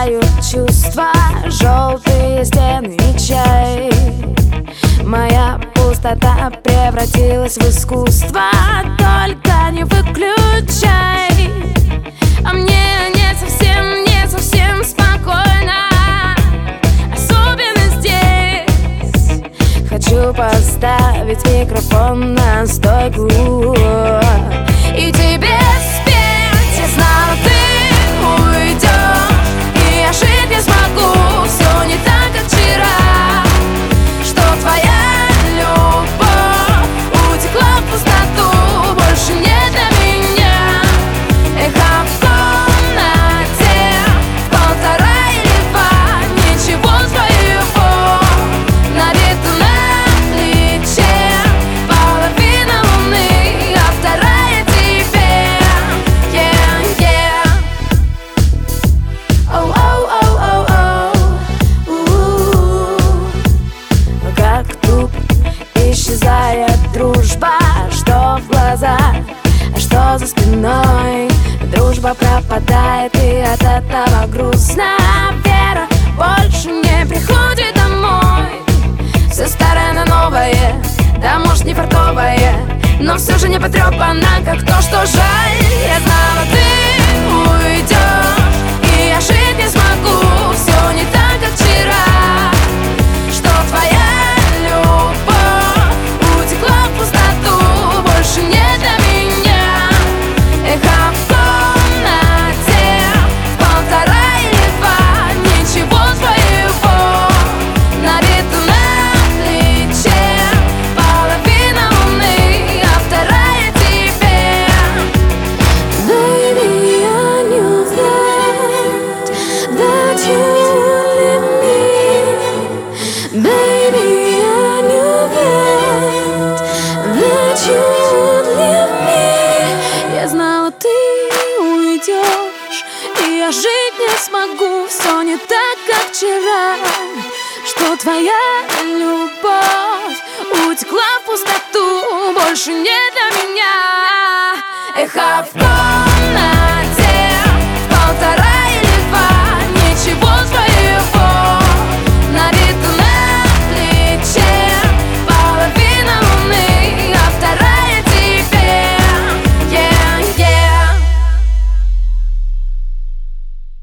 исчезают чувства, желтые стены и чай. Моя пустота превратилась в искусство, только не выключай. А мне не совсем спокойно, особенно здесь. Хочу поставить микрофон на стойку и тебе спеть. Я знала, ты уйдешь, и я жить не смогу. Все не так, как вчера, что твоя любовь утекла в пустоту. Больше нет для меня эхо в комнате, полтора или два. Ничего своего, набито на плече половина луны, а вторая тебе. Как тут исчезает дружба, что в глазах, а что за спиной. Дружба пропадает, и от этого грустно. Вера больше не приходит домой. Все старое на новое, да может не фартовое, но все же не потрепано, как то, что жаль. Я знала, ты уйдешь, и я жить не смогу. Все не так, как вчера, что твоя любовь утекла в пустоту. Больше нет для меня эхо в комнате, полтора или два. Ничего своего, набито на плече половина луны, а вторая тебе. Baby, I knew that you would leave me. Baby, I knew that you would leave me. Я знала, ты уйдешь, и я жить не смогу. Все не так, как вчера, что твоя любовь утекла в пустоту. Больше нет для меня эхо в комнате.